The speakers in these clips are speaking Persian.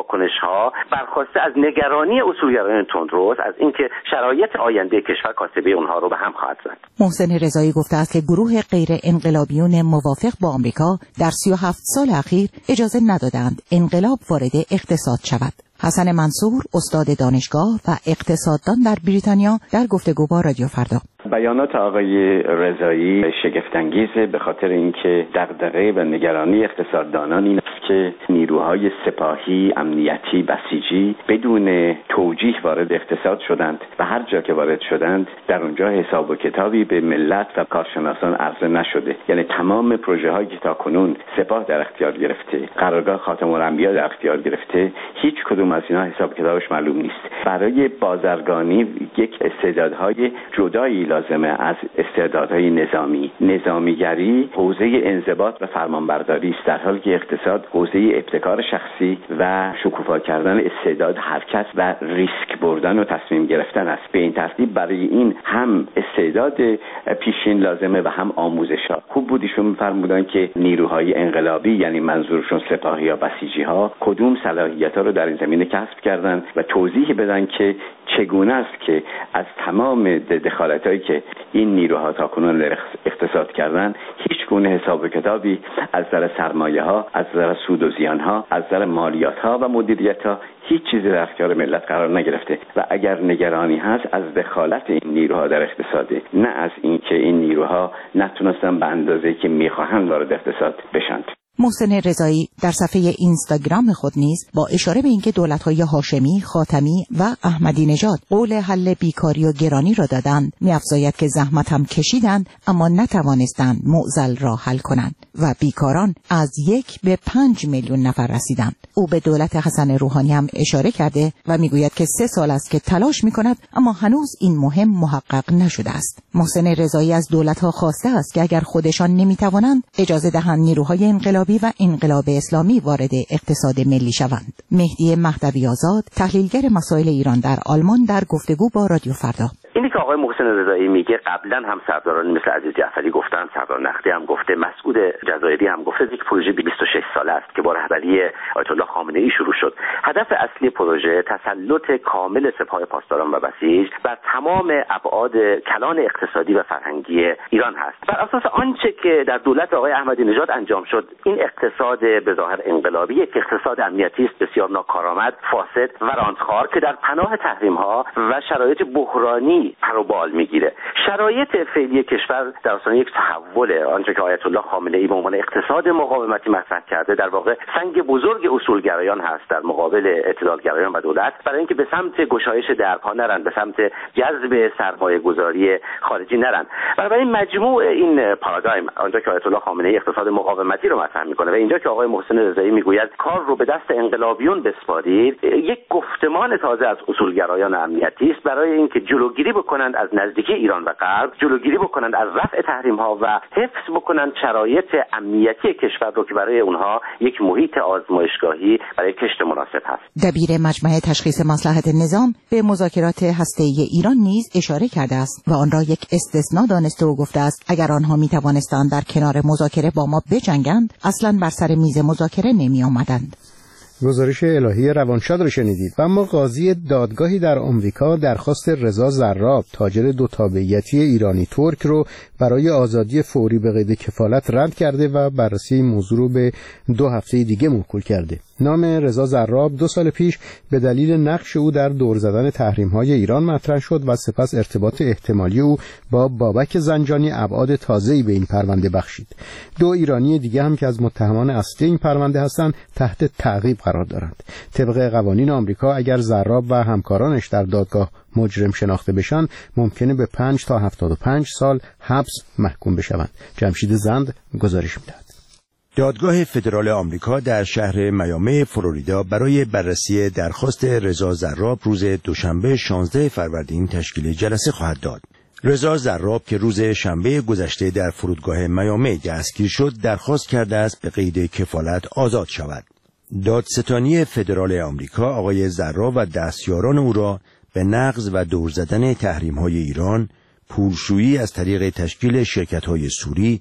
واکنش‌ها برخواسته از نگرانی اصولگرایان تندروست، از اینکه شرایط آینده کشور کاسبه اونها رو به هم خواهد زد. محسن رضایی گفته است که گروه غیر انقلابیون موافق با آمریکا در 37 سال اخیر اجازه ندادند انقلاب وارد اقتصاد شود. حسن منصور، استاد دانشگاه و اقتصاددان در بریتانیا، در گفتگو با رادیو فردا: بیانات آقای رضایی شگفت‌انگیزه به خاطر اینکه دغدغه و نگرانی اقتصاددانان این است که نیروهای سپاهی، امنیتی، بسیجی بدون توجیه وارد اقتصاد شدند و هر جا که وارد شدند در اونجا حساب و کتابی به ملت و کارشناسان عرضه نشده. یعنی تمام پروژه هایی که تاکنون سپاه در اختیار گرفته، قرارگاه خاتم الانبیا در اختیار گرفته، هیچ کدوم از اینا حساب کتابش معلوم نیست. برای بازرگانی یک استعدادهای جدایی لازمه از استعدادهای نظامیگری حوزه انضباط و فرمانبرداری است، در حالی که اقتصاد حوزه ابتکار شخصی و شکوفا کردن استعداد حرکت و ریسک بردن و تصمیم گرفتن است. به این ترتیب برای این هم استعداد پیشین لازمه و هم آموزش‌ها. خوب بود ایشون می‌فرمودن که نیروهای انقلابی، یعنی منظورشون سپاهی یا بسیجی ها، کدوم صلاحیت‌ها رو در این زمینه کسب کردن و توضیح بدن که چگونه است که از تمام دخالت‌هایی که این نیروها تاکنون اقتصاد کردن هیچ گونه حساب و کتابی از نظر سرمایه‌ها، از نظر سود و زیان‌ها، از نظر مالیات‌ها و مدیریت‌ها هیچ چیزی در اختیار ملت قرار نگرفته و اگر نگرانی هست از دخالت این نیروها در اقتصاده، نه از اینکه این نیروها نتونستن به اندازه‌ای که می‌خواهند وارد اقتصاد بشن. محسن رضایی در صفحه اینستاگرام خود نیز با اشاره به اینکه دولت‌های هاشمی، خاتمی و احمدی نژاد قول حل بیکاری و گرانی را دادند، می‌افزاید که زحمت هم کشیدند اما نتوانستند معضل را حل کنند و بیکاران از 1 به 5 میلیون نفر رسیدند. او به دولت حسن روحانی هم اشاره کرده و میگوید که 3 سال است که تلاش می‌کند اما هنوز این مهم محقق نشده است. محسن رضایی از دولت‌ها خواسته است که اگر خودشان نمی‌توانند اجازه دهند نیروهای انقلابی و انقلاب اسلامی وارد اقتصاد ملی شوند. مهدی مهدوی آزاد، تحلیلگر مسائل ایران در آلمان، در گفتگو با رادیو فردا: اینی که آقای محسن رضایی میگه قبلا هم سرداران مثل عزیز جعفری گفتن، سردار نقدی هم گفته، مسعود جزایری هم گفته، یک پروژه 26 ساله است که با رهبری آیت الله خامنه ای شروع شد. هدف اصلی پروژه تسلط کامل سپاه پاسداران و بسیج بر تمام ابعاد کلان اقتصادی و فرهنگی ایران هست. بر اساس آنچه که در دولت آقای احمدی نژاد انجام شد، این اقتصاد به ظاهر انقلابی یک اقتصاد امنیتی است بسیار ناکارآمد، فاسد و رانتخوار که در پناه تحریم‌ها و شرایط بحرانی پروبال میگیره. شرایط فعلی کشور در آستانه یک تحول، آنچه که آیت الله خامنه ای به عنوان اقتصاد مقاومتی مطرح کرده، در واقع سنگ بزرگ اصولگرایان هست در مقابل اعتدالگرایان و دولت، برای اینکه به سمت گشایش درها نرن، به سمت جذب سرمایه‌گذاری خارجی نرن. بنابراین مجموع این پارادایم، آنجا که آیت الله خامنه ای اقتصاد مقاومتی رو مطرح میکنه و اینجا که آقای محسن رضایی میگوید کار رو به دست انقلابیون بسپارید، یک گفتمان تازه از اصولگرایان امنیتی است برای اینکه جلوگیری بکنند از نزدیکی ایران و غرب، جلوگیری بکنند از رفع تحریم‌ها و حفظ بکنند شرایط امنیتی کشور رو که برای اونها یک محیط آزمایشگاهی برای کشت مناسب هست. دبیر مجمع تشخیص مصلحت نظام به مذاکرات هسته‌ای ایران نیز اشاره کرده است و آن را یک استثناء دانسته و گفته است اگر آنها می‌توانستند در کنار مذاکره با ما بجنگند، اصلاً بر سر میز مذاکره نمی‌آمدند. گزارش الهی روانشاد رو شنیدید. و اما قاضی دادگاهی در آمریکا درخواست رضا زراب، تاجر 2 تابعیتی ایرانی ترک رو برای آزادی فوری به قید کفالت رد کرده و بررسی موضوع رو به 2 هفته دیگه موکول کرده. نام رضا زراب 2 سال پیش به دلیل نقش او در دور زدن تحریم‌های ایران مطرح شد و سپس ارتباط احتمالی او با بابک زنجانی ابعاد تازه‌ای به این پرونده بخشید. 2 ایرانی دیگه هم که از متهمان اصلی این پرونده هستند تحت تعقیب قرار دارند. طبق قوانین آمریکا اگر زراب و همکارانش در دادگاه مجرم شناخته بشن، ممکنه به 5 تا 75 سال حبس محکوم بشوند. جمشید زند گزارش می‌دهد. دادگاه فدرال آمریکا در شهر میامی فلوریدا برای بررسی درخواست رضا زراب روز دوشنبه 16 فروردین تشکیل جلسه خواهد داد. رضا زراب که روز شنبه گذشته در فرودگاه میامی دستگیر شد، درخواست کرده است به قید کفالت آزاد شود. دادستانی فدرال آمریکا آقای زراب و دستیاران او را به نقض و دور زدن تحریم‌های ایران، پولشویی از طریق تشکیل شرکت‌های سوری،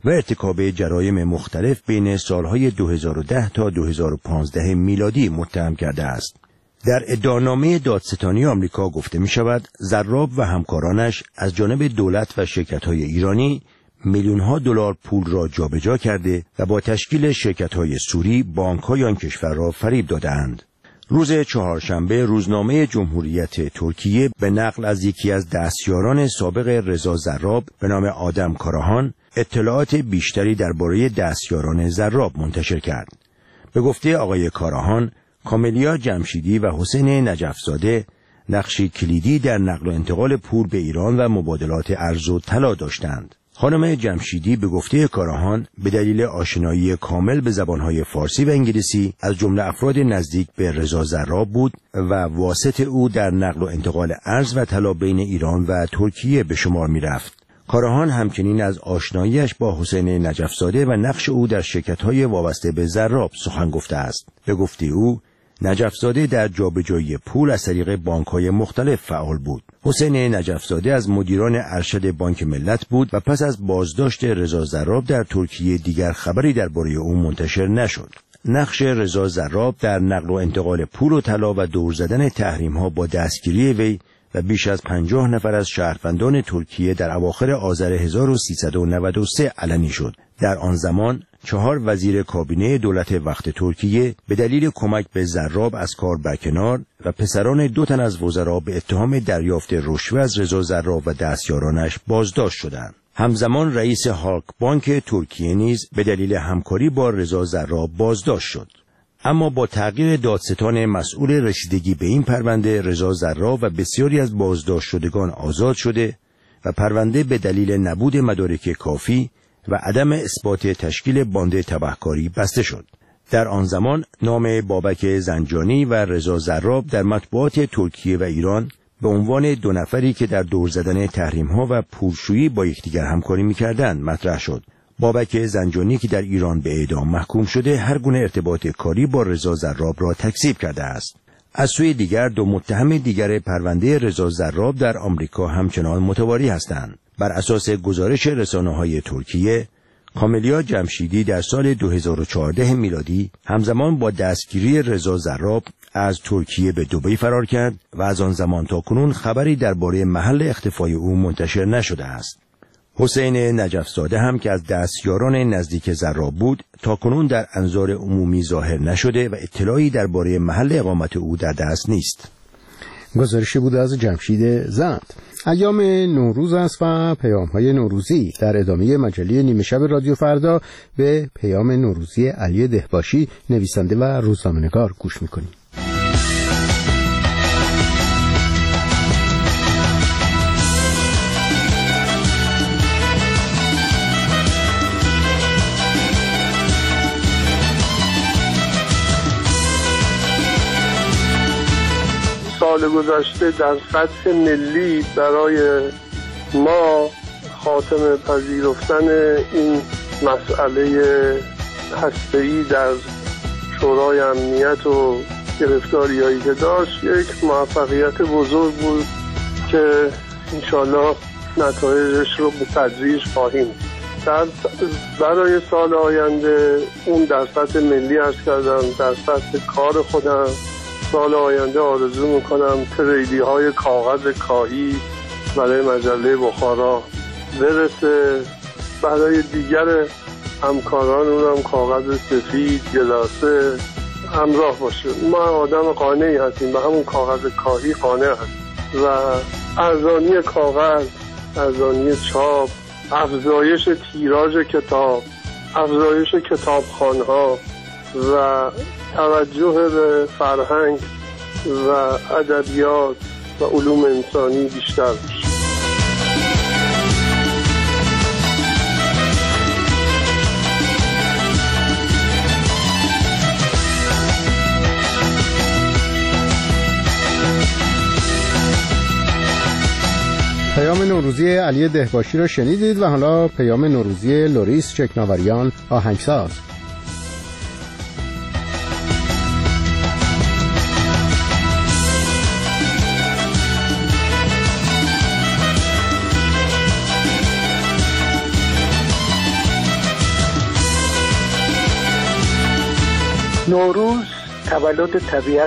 و ارتکاب جرایم مختلف بین سالهای 2010 تا 2015 میلادی متهم کرده است. در ادعانامه دادستانی آمریکا گفته می شود زراب و همکارانش از جانب دولت و شرکت‌های ایرانی میلیون‌ها دلار پول را جابجا کرده و با تشکیل شرکت‌های سوری بانک‌های آن کشور را فریب دادند. روز چهارشنبه روزنامه جمهوریت ترکیه به نقل از یکی از دستیاران سابق رضا زراب به نام آدم کاراهان اطلاعات بیشتری درباره دستیاران زراب منتشر کرد. به گفته آقای کاراهان، کاملیا جمشیدی و حسین نجفزاده نقشی کلیدی در نقل و انتقال پول به ایران و مبادلات ارز و طلا داشتند. خانم جمشیدی به گفته کاراهان به دلیل آشنایی کامل به زبانهای فارسی و انگلیسی از جمله افراد نزدیک به رضا زراب بود و واسط او در نقل و انتقال ارز و طلا بین ایران و ترکیه به شمار می رفت. کاراهان همچنین از آشناییش با حسین نجفزاده و نقش او در شرکت‌های وابسته به زراب سخن گفته است. به گفته او نجفزاده در جابجایی پول از طریق بانک‌های مختلف فعال بود. حسین نجفزاده از مدیران ارشد بانک ملت بود و پس از بازداشت رضا زراب در ترکیه دیگر خبری درباره او منتشر نشد. نقش رضا زراب در نقل و انتقال پول و طلا و دور زدن تحریم‌ها با دستگیری وی و بیش از 50 نفر از شهروندان ترکیه در اواخر آذر 1393 علنی شد. در آن زمان 4 وزیر کابینه دولت وقت ترکیه به دلیل کمک به زراب از کار برکنار و پسران 2 تن از وزرا به اتهام دریافت رشوه از رضا زراب و دستیارانش بازداشت شدند. همزمان رئیس هالک بانک ترکیه نیز به دلیل همکاری با رضا زراب بازداشت شد. اما با تغییر دادستان مسئول رسیدگی به این پرونده، رضا زراب و بسیاری از بازداشت شدگان آزاد شده و پرونده به دلیل نبود مدارک کافی و عدم اثبات تشکیل باند تبهکاری بسته شد. در آن زمان نام بابک زنجانی و رضا زراب در مطبوعات ترکیه و ایران به عنوان 2 نفری که در دور زدن تحریم‌ها و پولشویی با یکدیگر همکاری می‌کردند مطرح شد. بابک زنجانی که در ایران به اعدام محکوم شده هر گونه ارتباط کاری با رضا زراب را تکذیب کرده است. از سوی دیگر 2 متهم دیگر پرونده رضا زراب در آمریکا همچنان متواری هستند. بر اساس گزارش رسانه‌های ترکیه، کاملیا جمشیدی در سال 2014 میلادی همزمان با دستگیری رضا زراب از ترکیه به دبی فرار کرد و از آن زمان تا کنون خبری درباره محل اختفای او منتشر نشده است. حسین نجفزاده هم که از دستیاران نزدیک زراب بود تا کنون در انظار عمومی ظاهر نشده و اطلاعی درباره محل اقامت او در دست نیست. گزارشی بود از جمشید زند. ایام نوروز است و پیام‌های نوروزی. در ادامه مجله نیمه شب رادیو فردا به پیام نوروزی علی دهباشی نویسنده و روزنامه‌نگار گوش می‌کنیم. سال گذشته در سطح ملی برای ما خاتمه پذیرفتن این مسئله هسته‌ای در شورای امنیت و گرفتاری‌هایی که داشت یک موفقیت بزرگ بود که انشالله نتایجش رو به تدریج خواهیم برای سال آینده. اون در سطح ملی عرض کردم، در سطح کار خودم سال آینده آرزو میکنم تریلی های کاغذ کاهی برای مجله بخارا برسه، برای دیگر همکاران اونم کاغذ سفید گلاسه همراه باشه. ما آدم قانعی هستیم به همون کاغذ کاهی قانع هستیم و ارزانی کاغذ، ارزانی چاپ، افزایش تیراژ کتاب، افزایش کتابخوان‌ها و توجه به فرهنگ و ادبیات و علوم انسانی بیشتر بشه. پیام نوروزی علی دهباشی را شنیدید و حالا پیام نوروزی لوریس چکناوریان آهنگساز. نوروز تولد طبیعت